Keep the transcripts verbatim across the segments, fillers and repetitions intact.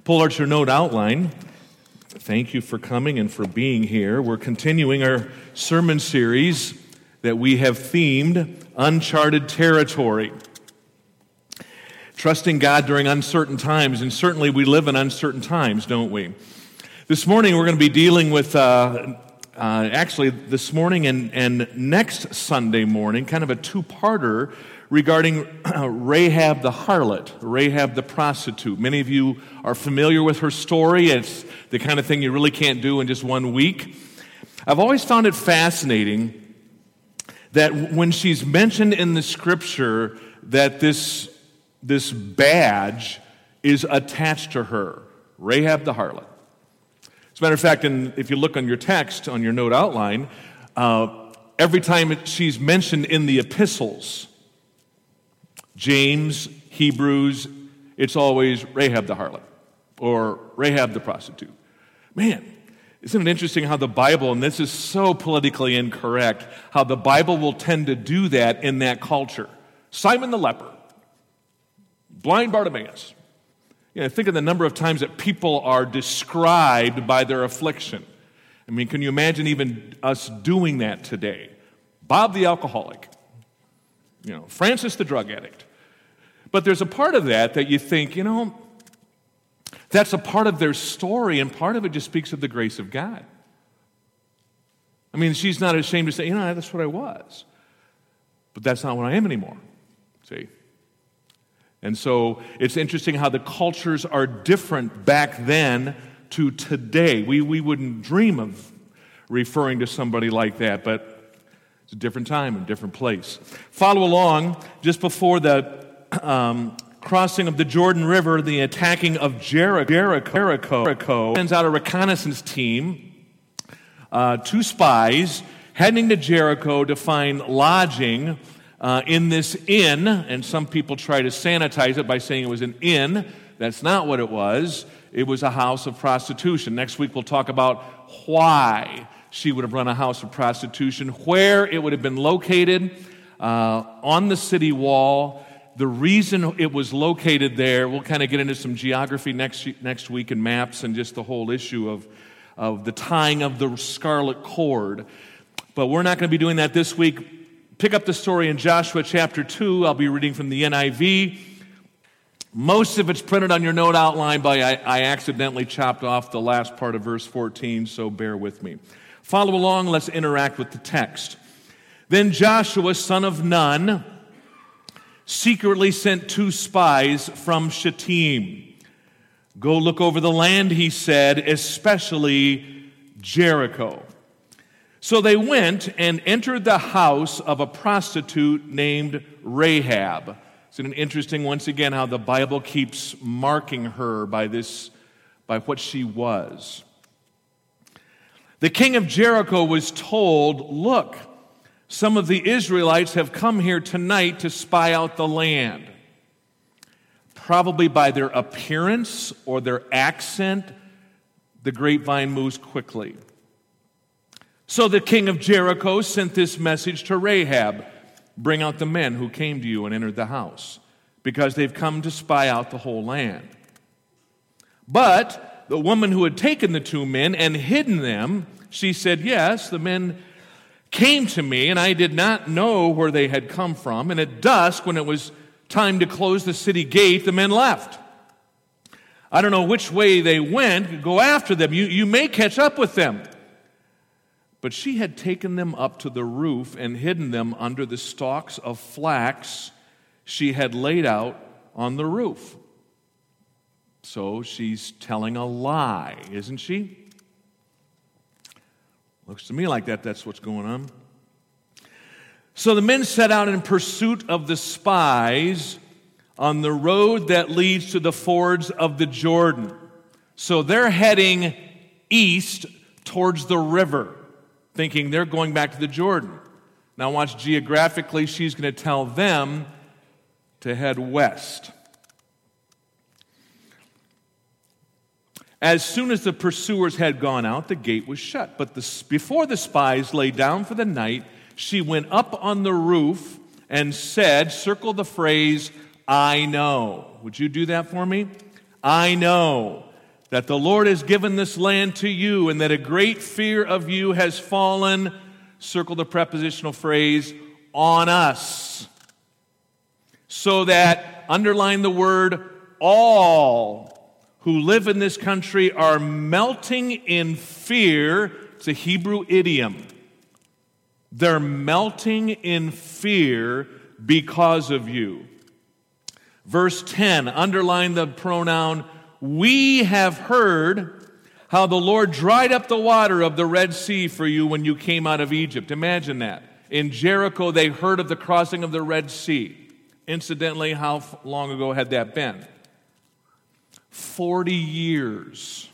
Pull out your note outline. Thank you for coming and for being here. We're continuing our sermon series that we have themed Uncharted Territory. Trusting God during uncertain times, and certainly we live in uncertain times, don't we? This morning we're going to be dealing with, uh, uh, actually this morning and, and next Sunday morning, kind of a two-parter regarding Rahab the harlot, Rahab the prostitute. Many of you are familiar with her story. It's the kind of thing you really can't do in just one week. I've always found it fascinating that when she's mentioned in the scripture that this, this badge is attached to her, Rahab the harlot. As a matter of fact, in, if you look on your text, on your note outline, uh, every time she's mentioned in the epistles, James, Hebrews, it's always Rahab the harlot or Rahab the prostitute. Man, isn't it interesting how the Bible, and this is so politically incorrect, how the Bible will tend to do that in that culture. Simon the leper, blind Bartimaeus. You know, think of the number of times that people are described by their affliction. I mean, can you imagine even us doing that today? Bob the alcoholic. You know, Francis the drug addict. But there's a part of that that you think, you know, that's a part of their story, and part of it just speaks of the grace of God. I mean, she's not ashamed to say, you know, that's what I was. But that's not what I am anymore. See? And so it's interesting how the cultures are different back then to today. We, we wouldn't dream of referring to somebody like that, but it's a different time and different place. Follow along. Just before the um, crossing of the Jordan River, the attacking of Jericho, Jericho, Jericho sends out a reconnaissance team, uh, two spies, heading to Jericho to find lodging uh, in this inn. And some people try to sanitize it by saying it was an inn. That's not what it was. It was a house of prostitution. Next week we'll talk about why she would have run a house of prostitution, where it would have been located uh, on the city wall, the reason it was located there. We'll kind of get into some geography next next week and maps and just the whole issue of, of the tying of the scarlet cord. But we're not going to be doing that this week. Pick up the story in Joshua chapter two. I'll be reading from the N I V. Most of it's printed on your note outline, but I, I accidentally chopped off the last part of verse fourteen, so bear with me. Follow along, let's interact with the text. Then Joshua, son of Nun, secretly sent two spies from Shittim. Go look over the land, he said, especially Jericho. So they went and entered the house of a prostitute named Rahab. Isn't it interesting, once again, how the Bible keeps marking her by this, by what she was. The king of Jericho was told, look, some of the Israelites have come here tonight to spy out the land. Probably by their appearance or their accent, the grapevine moves quickly. So the king of Jericho sent this message to Rahab, bring out the men who came to you and entered the house, because they've come to spy out the whole land. But the woman who had taken the two men and hidden them, she said, yes, the men came to me, and I did not know where they had come from. And at dusk, when it was time to close the city gate, the men left. I don't know which way they went. Go after them. You, you may catch up with them. But she had taken them up to the roof and hidden them under the stalks of flax she had laid out on the roof. So she's telling a lie, isn't she? Looks to me like that, that's what's going on. So the men set out in pursuit of the spies on the road that leads to the fords of the Jordan. So they're heading east towards the river, thinking they're going back to the Jordan. Now watch, geographically, she's going to tell them to head west. As soon as the pursuers had gone out, the gate was shut. But the, before the spies lay down for the night, she went up on the roof and said, circle the phrase, I know. Would you do that for me? I know. that the Lord has given this land to you, and that a great fear of you has fallen," circle the prepositional phrase, "on us." So that, underline the word, all who live in this country are melting in fear. It's a Hebrew idiom. They're melting in fear because of you. Verse ten, underline the pronoun, "We have heard how the Lord dried up the water of the Red Sea for you when you came out of Egypt." Imagine that. In Jericho, they heard of the crossing of the Red Sea. Incidentally, how long ago had that been? Forty years.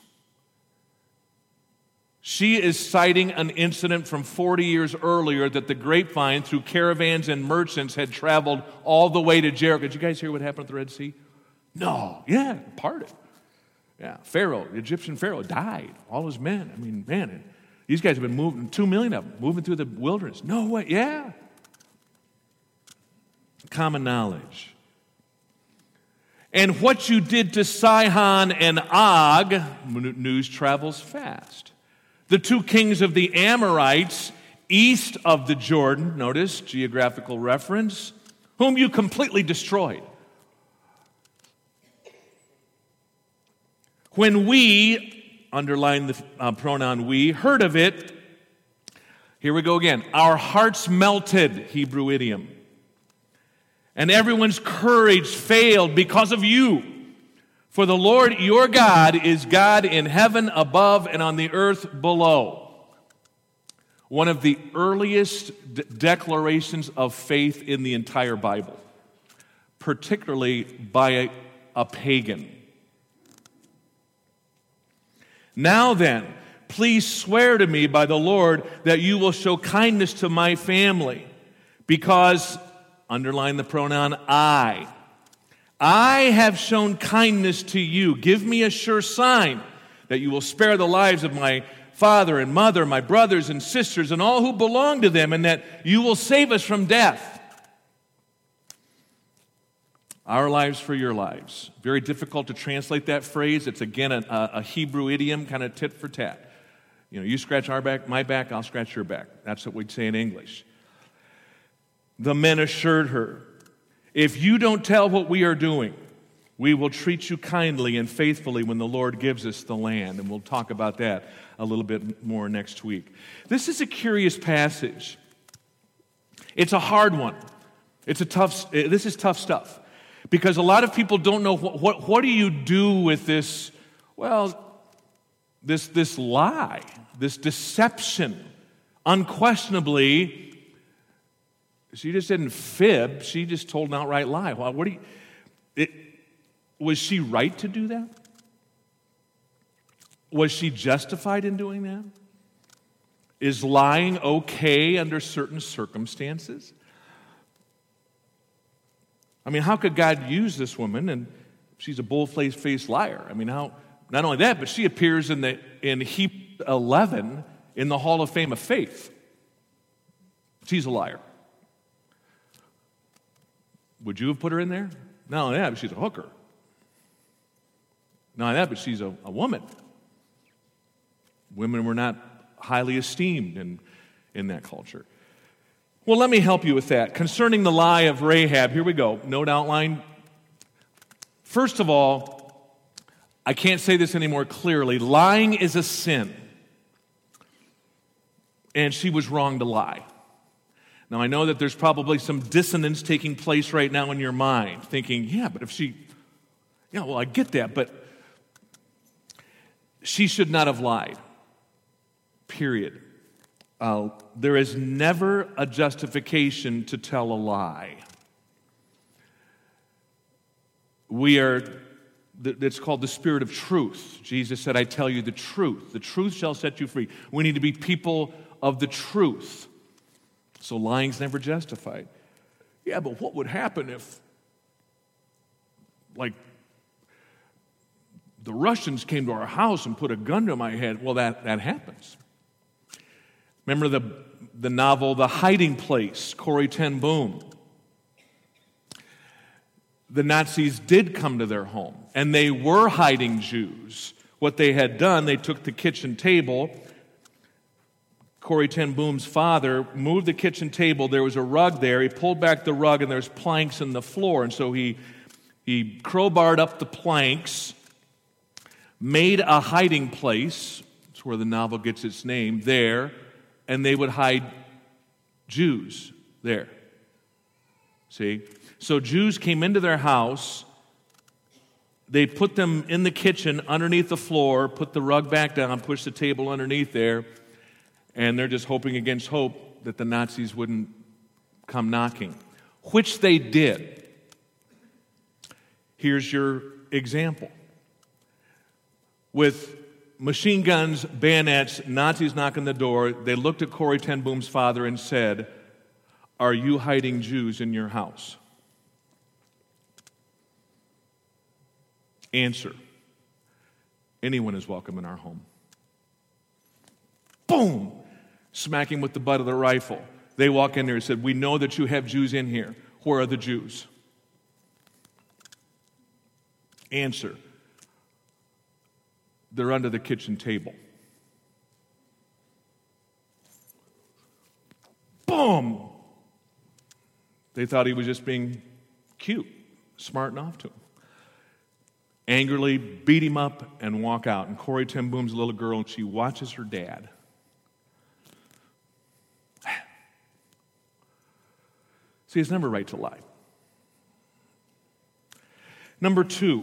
She is citing an incident from forty years earlier that the grapevine, through caravans and merchants, had traveled all the way to Jericho. Did you guys hear what happened at the Red Sea? No. Yeah, parted. Yeah, Pharaoh, the Egyptian Pharaoh, died. All his men. I mean, man, these guys have been moving, two million of them, moving through the wilderness. No way. Yeah. Common knowledge. "And what you did to Sihon and Og," news travels fast, "the two kings of the Amorites east of the Jordan," notice, geographical reference, "whom you completely destroyed. When we," underline the uh, pronoun we, "heard of it," here we go again, "our hearts melted," Hebrew idiom, "and everyone's courage failed because of you. For the Lord your God is God in heaven above and on the earth below." One of the earliest de- declarations of faith in the entire Bible, particularly by a, a pagan. "Now then, please swear to me by the Lord that you will show kindness to my family, because," underline the pronoun I, "I have shown kindness to you. Give me a sure sign that you will spare the lives of my father and mother, my brothers and sisters, and all who belong to them, and that you will save us from death." Our lives for your lives. Very difficult to translate that phrase. It's, again, a, a Hebrew idiom, kind of tit for tat. You know, you scratch our back, my back, I'll scratch your back. That's what we'd say in English. The men assured her, "If you don't tell what we are doing, we will treat you kindly and faithfully when the Lord gives us the land." And we'll talk about that a little bit more next week. This is a curious passage. It's a hard one. It's a tough, this is tough stuff. Because a lot of people don't know what, what, what do you do with this, well, this, this lie, this deception. Unquestionably, she just didn't fib. She just told an outright lie. Well, what do you, it, was she right to do that? Was she justified in doing that? Is lying okay under certain circumstances? I mean, how could God use this woman? And she's a bull-faced liar. I mean, how? Not only that, but she appears in the in Hebrews eleven in the Hall of Fame of Faith. She's a liar. Would you have put her in there? Not only that, but she's a hooker. Not only that, but she's a, a woman. Women were not highly esteemed in, in that culture. Well, let me help you with that. Concerning the lie of Rahab, here we go. Note outline. First of all, I can't say this any more clearly. Lying is a sin. And she was wrong to lie. Now, I know that there's probably some dissonance taking place right now in your mind, thinking, yeah, but if she, yeah, well, I get that, but she should not have lied. Period. Uh, there is never a justification to tell a lie. We are, it's called the spirit of truth. Jesus said, "I tell you the truth. The truth shall set you free." We need to be people of the truth. So lying's never justified. Yeah, but what would happen if, like, the Russians came to our house and put a gun to my head? Well, that, that happens. Remember the, the novel The Hiding Place, Corrie ten Boom. The Nazis did come to their home, and they were hiding Jews What they had done, they took the kitchen table. Corrie ten Boom's father moved the kitchen table. There was a rug there. He pulled back the rug, and there's planks in the floor. And so he, he crowbarred up the planks, made a hiding place. That's where the novel gets its name, there. And they would hide Jews there. See? So Jews came into their house. They put them in the kitchen underneath the floor, put the rug back down, pushed the table underneath there, and they're just hoping against hope that the Nazis wouldn't come knocking, which they did. Here's your example. With machine guns, bayonets, Nazis knocking the door, they looked at Corrie ten Boom's father and said, "Are you hiding Jews in your house?" Answer: anyone is welcome in our home. Boom! Smack him with the butt of the rifle. They walk in there and said, "We know that you have Jews in here. Where are the Jews?" Answer: they're under the kitchen table. Boom! They thought he was just being cute, smarting off to him. Angrily beat him up and walk out. And Corrie ten Boom's a little girl, and she watches her dad. See, it's never right to lie. Number two,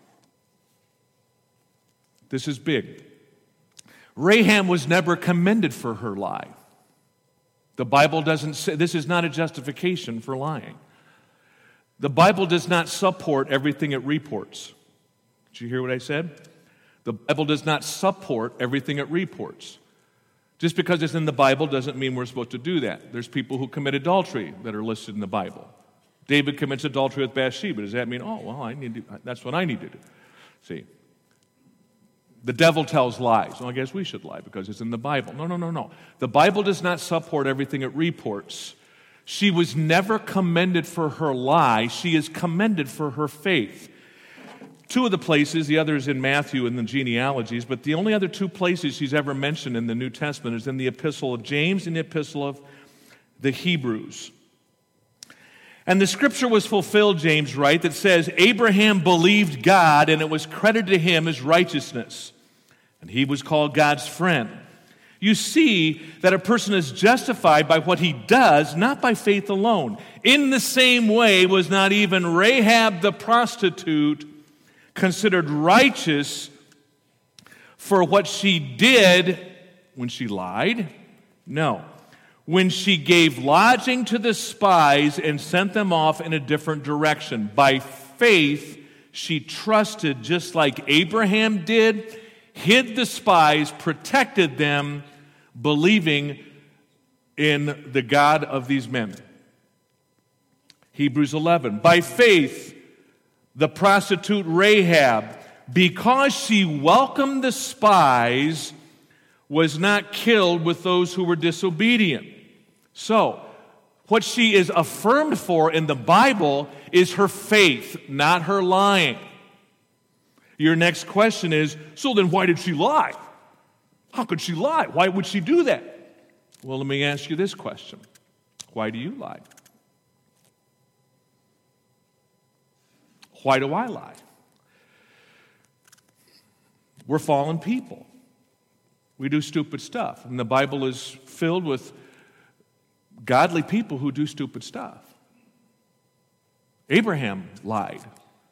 this is big. Rahab was never commended for her lie. The Bible doesn't say, this is not a justification for lying. The Bible does not support everything it reports. Did you hear what I said? The Bible does not support everything it reports. Just because it's in the Bible doesn't mean we're supposed to do that. There's people who commit adultery that are listed in the Bible. David commits adultery with Bathsheba. Does that mean, oh, well, I need to, that's what I need to do? See, the devil tells lies. Well, I guess we should lie because it's in the Bible. No, no, no, no. The Bible does not support everything it reports. She was never commended for her lie. She is commended for her faith. Two of the places, the other is in Matthew in the genealogies, but the only other two places she's ever mentioned in the New Testament is in the Epistle of James and the Epistle of the Hebrews. And the scripture was fulfilled, James writes, that says, Abraham believed God, and it was credited to him as righteousness, and he was called God's friend. You see that a person is justified by what he does, not by faith alone. In the same way was not even Rahab the prostitute considered righteous for what she did when she lied? No. When she gave lodging to the spies and sent them off in a different direction. By faith, she trusted just like Abraham did, hid the spies, protected them, believing in the God of these men. Hebrews eleven. By faith, the prostitute Rahab, because she welcomed the spies, was not killed with those who were disobedient. So, what she is affirmed for in the Bible is her faith, not her lying. Your next question is, so then why did she lie? How could she lie? Why would she do that? Well, let me ask you this question. Why do you lie? Why do I lie? We're fallen people. We do stupid stuff. And the Bible is filled with godly people who do stupid stuff. Abraham lied.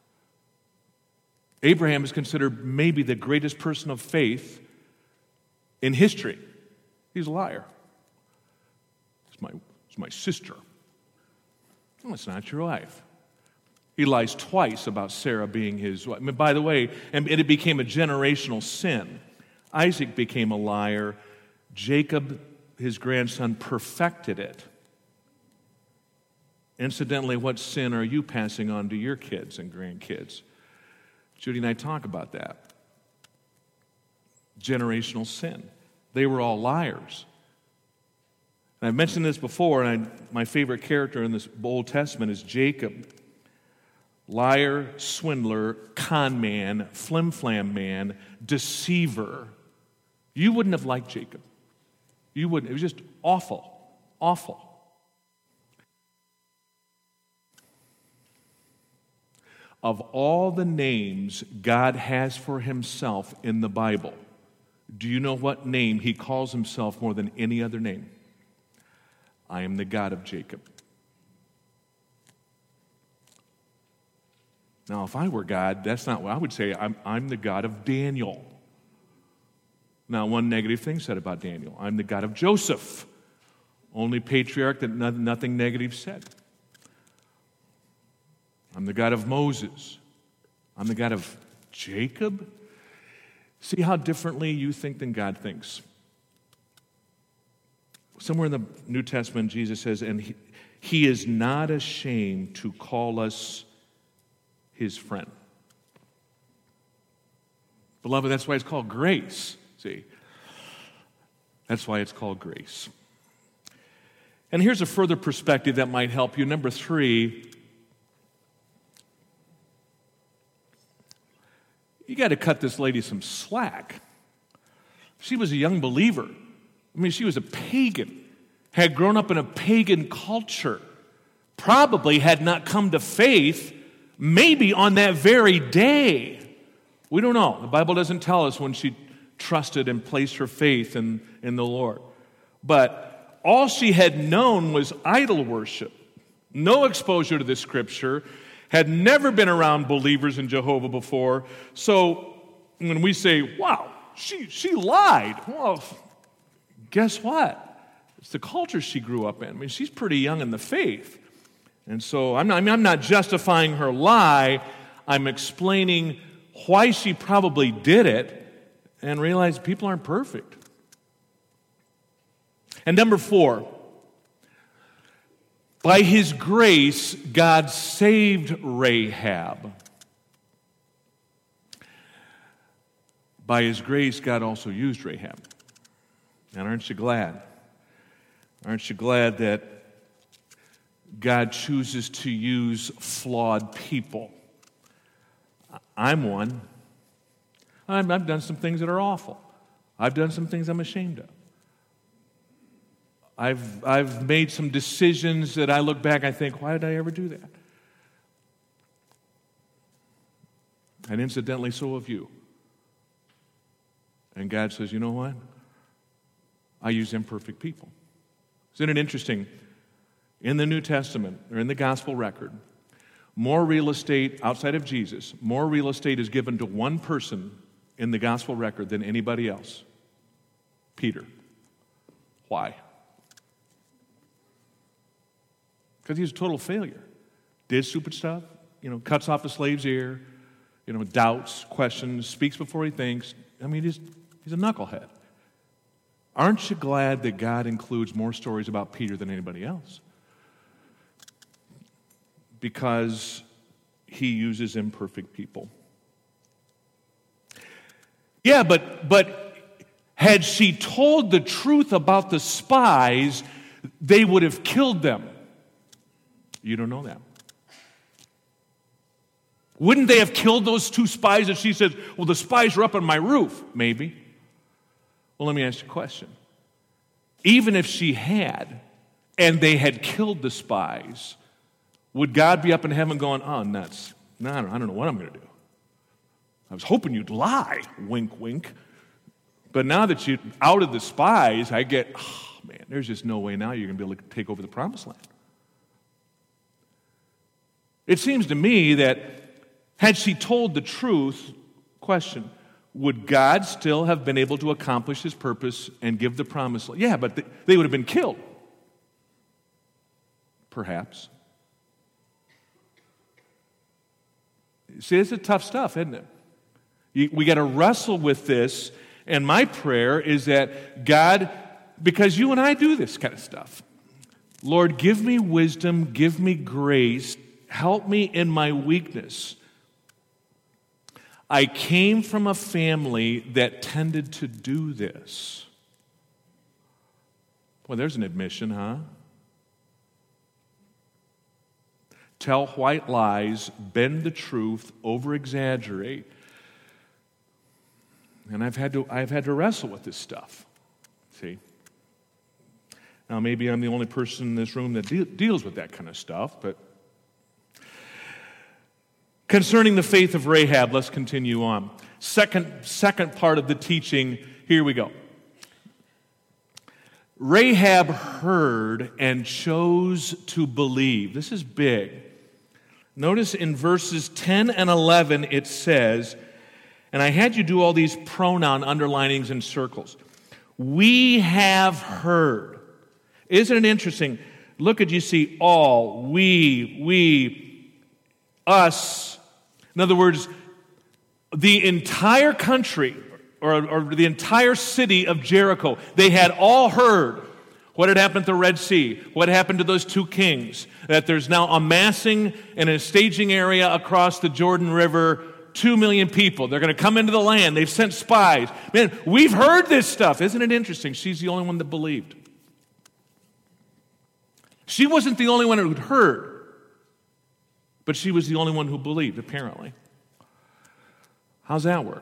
Abraham is considered maybe the greatest person of faith in history. He's a liar. It's my, it's my sister. No, it's not your wife. He lies twice about Sarah being his wife. I mean, by the way, and it became a generational sin. Isaac became a liar. Jacob, his grandson, perfected it. Incidentally, what sin are you passing on to your kids and grandkids? Judy and I talk about that. Generational sin. They were all liars. And I've mentioned this before, and I, my favorite character in this Old Testament is Jacob. liar, swindler, con man, flim-flam man, deceiver. You wouldn't have liked Jacob. You wouldn't. It was just awful, awful. Of all the names God has for himself in the Bible, do you know what name he calls himself more than any other name? I am the God of Jacob. Now, if I were God, that's not what I would say. I'm, I'm the God of Daniel. Now, one negative thing said about Daniel. I'm the God of Joseph. Only patriarch that no, nothing negative said. I'm the God of Moses. I'm the God of Jacob. See how differently you think than God thinks. Somewhere in the New Testament, Jesus says, and he, he is not ashamed to call us his friend. Beloved, that's why it's called grace. See? That's why it's called grace. And here's a further perspective that might help you. Number three, you got to cut this lady some slack. She was a young believer. I mean, she was a pagan, had grown up in a pagan culture, probably had not come to faith, maybe on that very day. We don't know. The Bible doesn't tell us when she trusted and placed her faith in, in the Lord. But all she had known was idol worship, no exposure to the Scripture, had never been around believers in Jehovah before. So when we say, wow, she, she lied, well, guess what? It's the culture she grew up in. I mean, she's pretty young in the faith. And so I'm not, I mean, I'm not justifying her lie. I'm explaining why she probably did it and realize people aren't perfect. And number four, by his grace, God saved Rahab. By his grace, God also used Rahab. And aren't you glad? Aren't you glad that God chooses to use flawed people? I'm one. I'm, I've done some things that are awful. I've done some things I'm ashamed of. I've, I've made some decisions that I look back, I think, why did I ever do that? And incidentally, so have you. And God says, you know what? I use imperfect people. Isn't it interesting? In the New Testament, or in the gospel record, more real estate outside of Jesus, more real estate is given to one person in the gospel record than anybody else. Peter. Why? Because he's a total failure. Did stupid stuff, you know, cuts off a slave's ear, you know, doubts, questions, speaks before he thinks. I mean, he's, he's a knucklehead. Aren't you glad that God includes more stories about Peter than anybody else? Because he uses imperfect people. Yeah, but but had she told the truth about the spies, they would have killed them. You don't know that. Wouldn't they have killed those two spies if she said, well, the spies are up on my roof? Maybe. Well, let me ask you a question. Even if she had, and they had killed the spies, would God be up in heaven going, oh, nuts. No, I don't, I don't know what I'm going to do. I was hoping you'd lie, wink, wink. But now that you outed the spies, I get, oh, man, there's just no way now you're going to be able to take over the promised land. It seems to me that had she told the truth, question, would God still have been able to accomplish his purpose and give the promised land? Yeah, but they, they would have been killed. Perhaps. See, it's a tough stuff, isn't it? You, we got to wrestle with this, and my prayer is that God, because you and I do this kind of stuff, Lord, give me wisdom, give me grace, help me in my weakness. I came from a family that tended to do this. Well, there's an admission, huh? tell white lies, bend the truth, over-exaggerate. And I've had to, I've had to wrestle with this stuff, see? Now, maybe I'm the only person in this room that de- deals with that kind of stuff, but concerning the faith of Rahab, let's continue on. Second, second part of the teaching, here we go. Rahab heard and chose to believe. This is big. Notice in verses ten and eleven it says, and I had you do all these pronoun underlinings and circles. We have heard. Isn't it interesting? Look at, you see, all, we, we, us. In other words, the entire country or, or the entire city of Jericho, they had all heard what had happened at the Red Sea, what happened to those two kings, that there's now amassing in a staging area across the Jordan River, two million people. They're going to come into the land. They've sent spies. Man, we've heard this stuff. Isn't it interesting? She's the only one that believed. She wasn't the only one who'd heard, but she was the only one who believed, apparently. How's that work?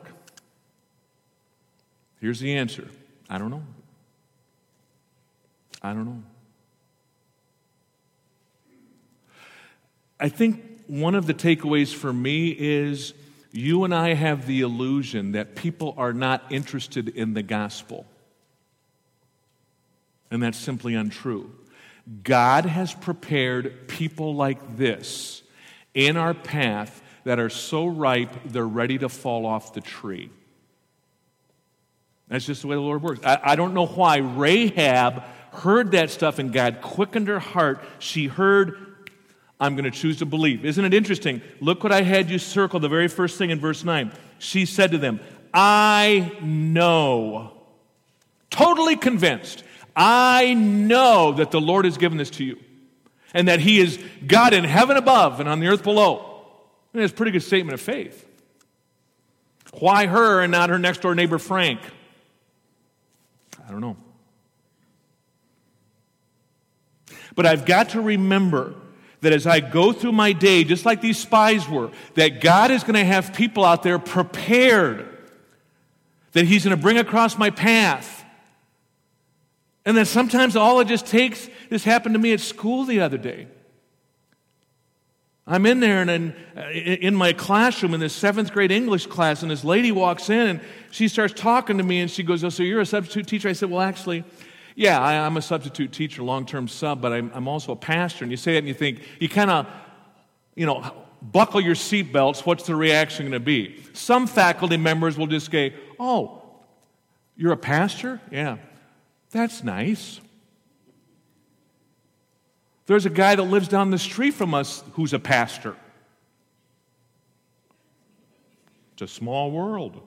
Here's the answer. I don't know. I don't know. I think one of the takeaways for me is you and I have the illusion that people are not interested in the gospel. And that's simply untrue. God has prepared people like this in our path that are so ripe they're ready to fall off the tree. That's just the way the Lord works. I, I don't know why Rahab heard that stuff and God quickened her heart. She heard, I'm going to choose to believe. Isn't it interesting? Look what I had you circle, the very first thing in verse nine. She said to them, I know, totally convinced, I know that the Lord has given this to you and that He is God in heaven above and on the earth below. And it's a pretty good statement of faith. Why her and not her next door neighbor Frank? I don't know. But I've got to remember that as I go through my day, just like these spies were, that God is going to have people out there prepared, that He's going to bring across my path. And then sometimes all it just takes, this happened to me at school the other day. I'm in there and in, in my classroom in this seventh grade English class, and this lady walks in and she starts talking to me and she goes, oh, so you're a substitute teacher? I said, well, actually, yeah, I, I'm a substitute teacher, long-term sub, but I'm, I'm also a pastor. And you say that and you think, you kind of, you know, buckle your seatbelts, what's the reaction going to be? Some faculty members will just say, oh, you're a pastor? Yeah. That's nice. There's a guy that lives down the street from us who's a pastor. It's a small world.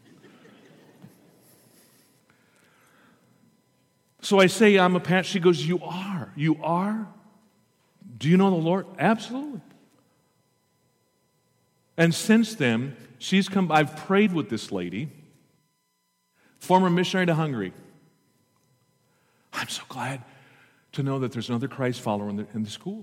So I say, I'm a pastor. She goes, you are. You are? Do you know the Lord? Absolutely. And since then, she's come, I've prayed with this lady, former missionary to Hungary. I'm so glad to know that there's another Christ follower in the, in the school.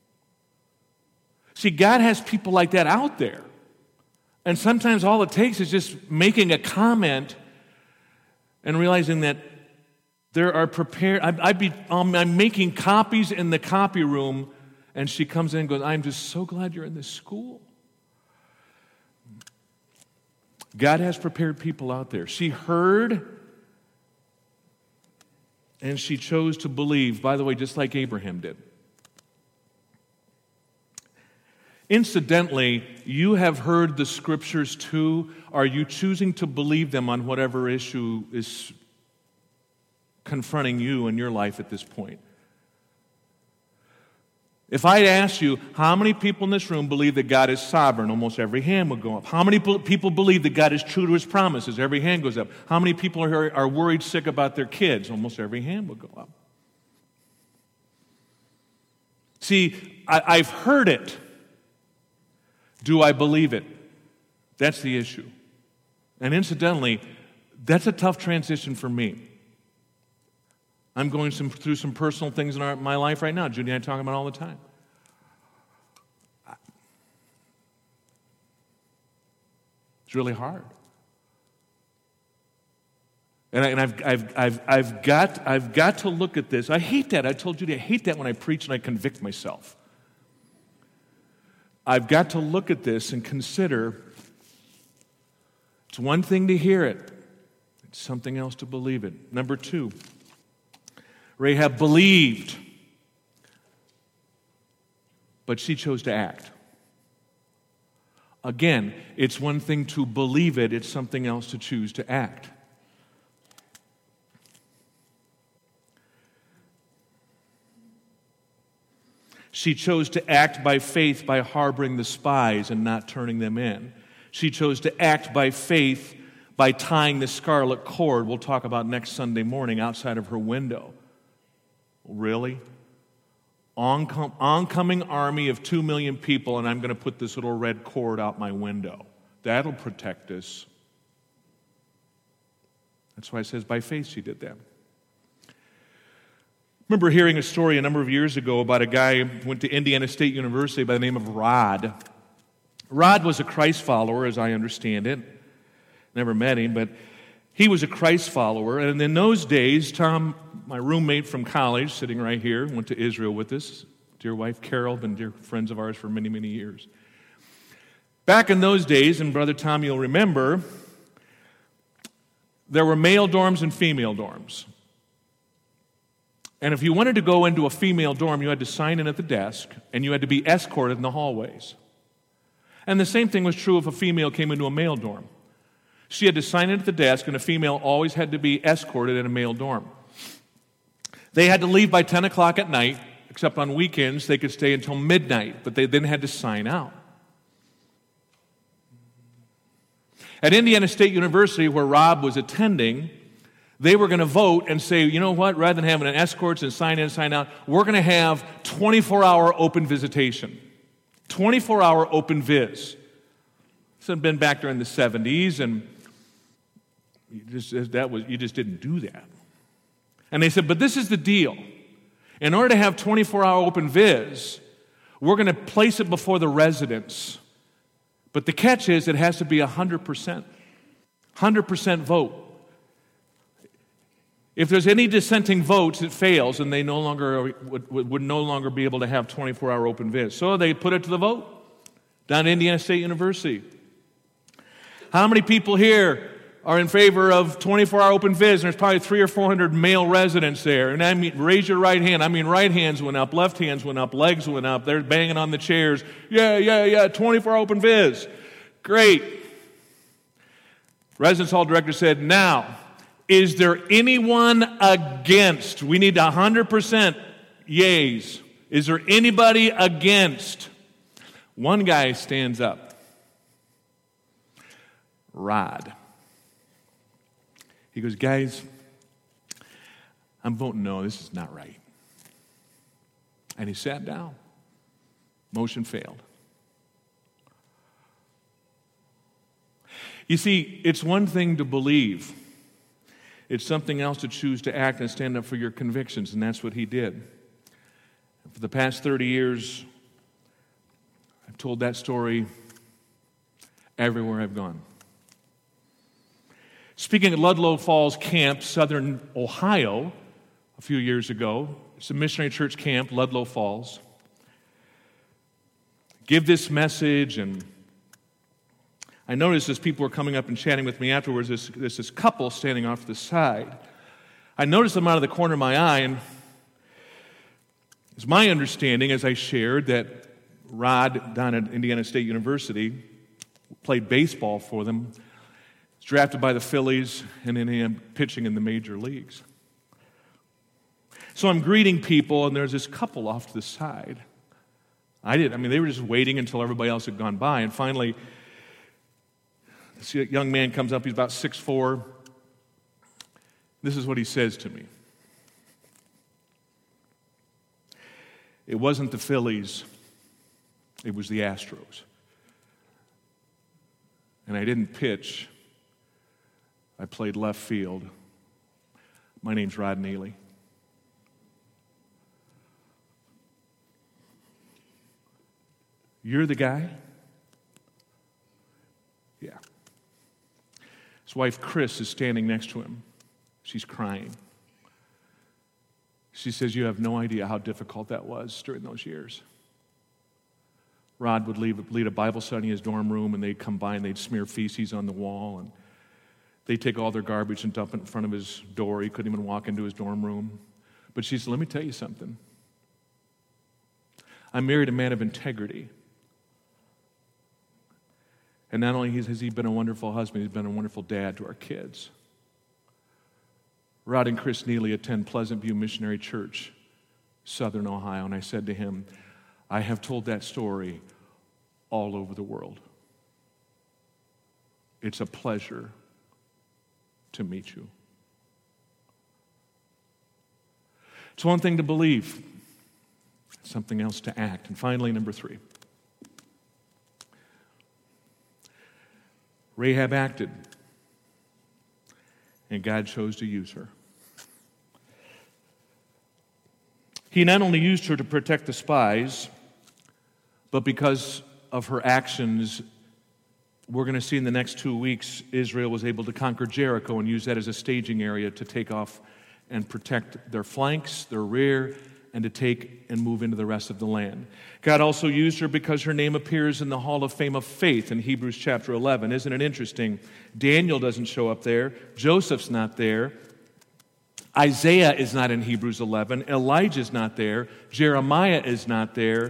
See, God has people like that out there. And sometimes all it takes is just making a comment and realizing that there are prepared, I'd, I'd be, um, I'm making copies in the copy room, and she comes in and goes, I'm just so glad you're in this school. God has prepared people out there. She heard and she chose to believe, by the way, just like Abraham did. Incidentally, you have heard the scriptures too. Are you choosing to believe them on whatever issue is confronting you in your life at this point? If I asked you, how many people in this room believe that God is sovereign? Almost every hand would go up. How many people believe that God is true to His promises? Every hand goes up. How many people are, are worried sick about their kids? Almost every hand would go up. See, I, I've heard it. Do I believe it? That's the issue. And incidentally, that's a tough transition for me. I'm going some, through some personal things in our, my life right now. Judy and I talk about it all the time. It's really hard. And, I, and I've, I've, I've, I've, got, I've got to look at this. I hate that. I told Judy, I hate that when I preach and I convict myself. I've got to look at this and consider it's one thing to hear it. It's something else to believe it. Number two, Rahab believed, but she chose to act. Again, it's one thing to believe it. It's something else to choose to act. She chose to act by faith by harboring the spies and not turning them in. She chose to act by faith by tying the scarlet cord, we'll talk about next Sunday morning, outside of her window. Really? Oncom- oncoming army of two million people, and I'm going to put this little red cord out my window. That'll protect us. That's why it says by faith she did that. I remember hearing a story a number of years ago about a guy who went to Indiana State University by the name of Rod. Rod was a Christ follower, as I understand it. Never met him, but he was a Christ follower. And in those days, Tom, my roommate from college, sitting right here, went to Israel with us. Dear wife Carol, been dear friends of ours for many, many years. Back in those days, and Brother Tom, you'll remember, there were male dorms and female dorms. And if you wanted to go into a female dorm, you had to sign in at the desk, and you had to be escorted in the hallways. And the same thing was true if a female came into a male dorm. She had to sign in at the desk, and a female always had to be escorted in a male dorm. They had to leave by ten o'clock at night, except on weekends they could stay until midnight, but they then had to sign out. At Indiana State University, where Rob was attending, they were going to vote and say, you know what, rather than having an escorts and sign in, sign out, we're going to have twenty-four hour open visitation. twenty-four hour open viz. This had been back during the seventies, and you just, that was, you just didn't do that. And they said, but this is the deal. In order to have twenty-four hour open viz, we're going to place it before the residents. But the catch is it has to be one hundred percent. one hundred percent vote. If there's any dissenting votes, it fails, and they no longer would, would no longer be able to have twenty-four hour open viz. So they put it to the vote down at Indiana State University. How many people here are in favor of twenty-four hour open viz? And there's probably three or four hundred male residents there. And I mean, raise your right hand. I mean, right hands went up, left hands went up, legs went up. They're banging on the chairs. Yeah, yeah, yeah, twenty-four hour open viz. Great. Residence Hall director said, now, is there anyone against? We need one hundred percent yays. Is there anybody against? One guy stands up. Rod. He goes, guys, I'm voting no. This is not right. And he sat down. Motion failed. You see, it's one thing to believe. It's something else to choose to act and stand up for your convictions, and that's what he did. For the past thirty years, I've told that story everywhere I've gone. Speaking at Ludlow Falls Camp, southern Ohio, a few years ago, it's a missionary church camp, Ludlow Falls. Give this message, and I noticed as people were coming up and chatting with me afterwards, there's, there's this couple standing off to the side. I noticed them out of the corner of my eye, and it's my understanding, as I shared, that Rod, down at Indiana State University, played baseball for them, was drafted by the Phillies, and then he ended up pitching in the major leagues. So I'm greeting people, and there's this couple off to the side. I did. I mean, they were just waiting until everybody else had gone by, and finally, this young man comes up. He's about six foot four. This is what he says to me. It wasn't the Phillies. It was the Astros. And I didn't pitch. I played left field. My name's Rod Neely. You're the guy? Yeah. His wife, Chris, is standing next to him. She's crying. She says, you have no idea how difficult that was during those years. Rod would leave, lead a Bible study in his dorm room, and they'd come by and they'd smear feces on the wall, and they'd take all their garbage and dump it in front of his door. He couldn't even walk into his dorm room. But she said, let me tell you something. I married a man of integrity. And not only has he been a wonderful husband, he's been a wonderful dad to our kids. Rod and Chris Neely attend Pleasant View Missionary Church, Southern Ohio, and I said to him, I have told that story all over the world. It's a pleasure to meet you. It's one thing to believe, something else to act. And finally, number three. Rahab acted, and God chose to use her. He not only used her to protect the spies, but because of her actions, we're going to see in the next two weeks, Israel was able to conquer Jericho and use that as a staging area to take off and protect their flanks, their rear, and to take and move into the rest of the land. God also used her because her name appears in the Hall of Fame of Faith in Hebrews chapter eleven. Isn't it interesting? Daniel doesn't show up there. Joseph's not there. Isaiah is not in Hebrews eleven. Elijah's not there. Jeremiah is not there.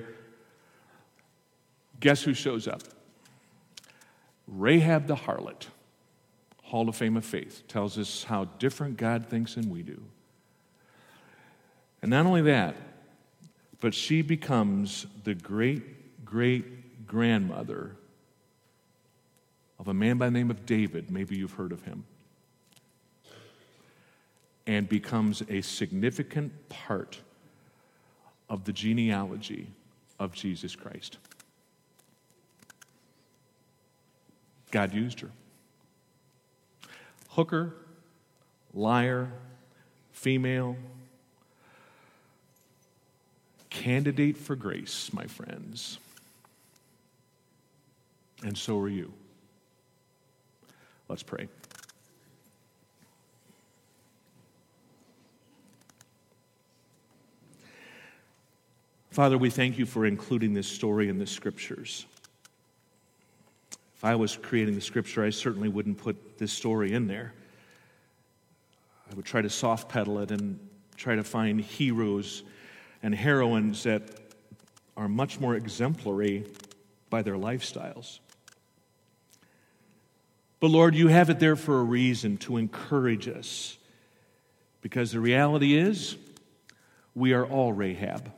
Guess who shows up? Rahab the harlot. Hall of Fame of Faith tells us how different God thinks than we do. And not only that, but she becomes the great-great-grandmother of a man by the name of David. Maybe you've heard of him. And becomes a significant part of the genealogy of Jesus Christ. God used her. Hooker, liar, female, candidate for grace, my friends. And so are you. Let's pray. Father, we thank you for including this story in the Scriptures. If I was creating the Scripture, I certainly wouldn't put this story in there. I would try to soft pedal it and try to find heroes and heroines that are much more exemplary by their lifestyles. But Lord, you have it there for a reason, to encourage us. Because the reality is, we are all Rahab.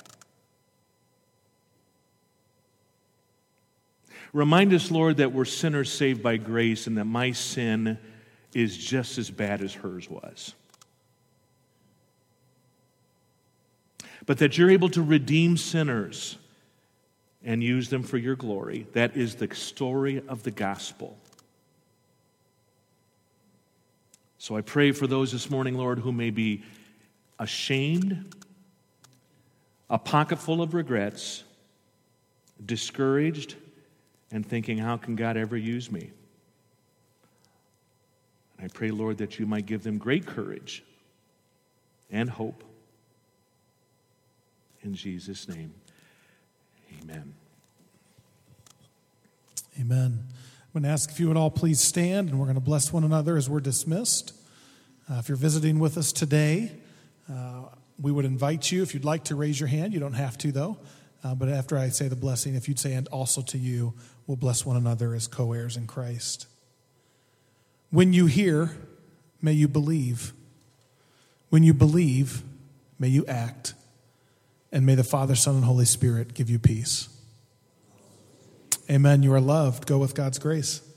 Remind us, Lord, that we're sinners saved by grace and that my sin is just as bad as hers was. But that you're able to redeem sinners and use them for your glory. That is the story of the gospel. So I pray for those this morning, Lord, who may be ashamed, a pocket full of regrets, discouraged, and thinking, how can God ever use me? And I pray, Lord, that you might give them great courage and hope. In Jesus' name, amen. Amen. I'm going to ask if you would all please stand, and we're going to bless one another as we're dismissed. Uh, if you're visiting with us today, uh, we would invite you, if you'd like to raise your hand. You don't have to, though. Uh, but after I say the blessing, if you'd say, and also to you, we'll bless one another as co-heirs in Christ. When you hear, may you believe. When you believe, may you act. And may the Father, Son, and Holy Spirit give you peace. Amen. You are loved. Go with God's grace.